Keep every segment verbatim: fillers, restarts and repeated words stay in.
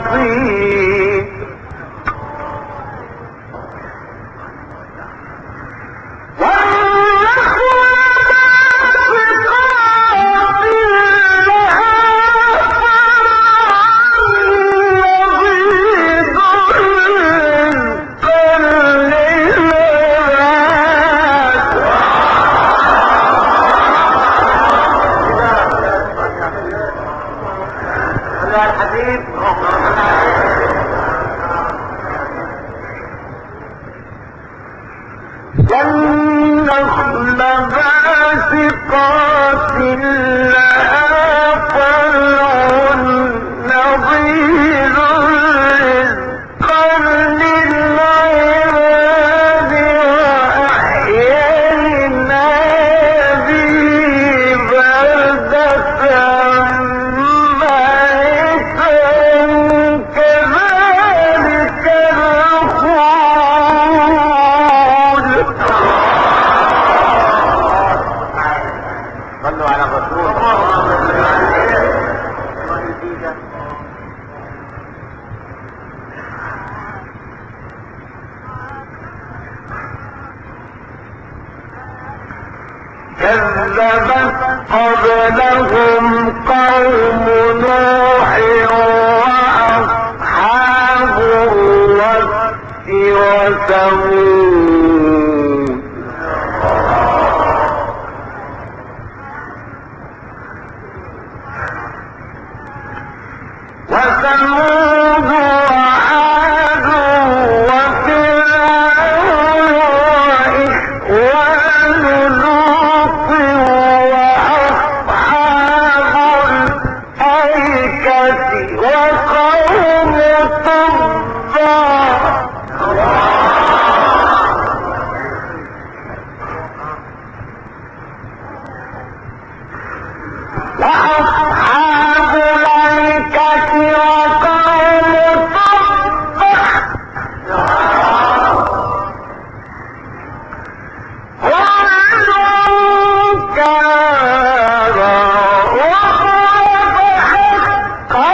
نضير والنخل باسقات لها طلع نضيد رزقا للعباد وأحيينا به بلدة ميتا كذلك الخروج. صلوا على الرسول. كذبت قبلهم قوم نوح وأصحاب الرس وثمود وثمود وعاد وفرعون وإخوان لوط وأصحاب الأيكة وقوم تبع وأصحاب الأيكة وقوم تبع كل كان وعد حقا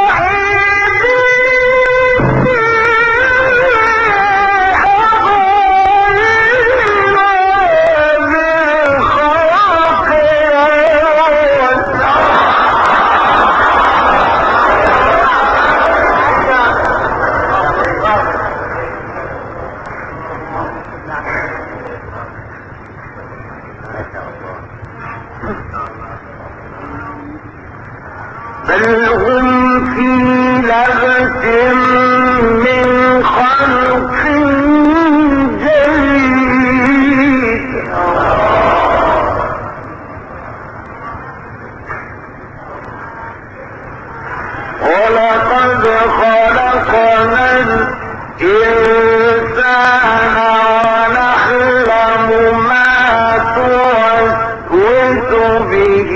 بل هم في لبس من خلق جديد ولقد خلقنا الإنسان ونعلم ما توسوس به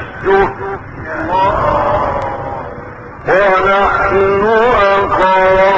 نفسه ونحن أقرب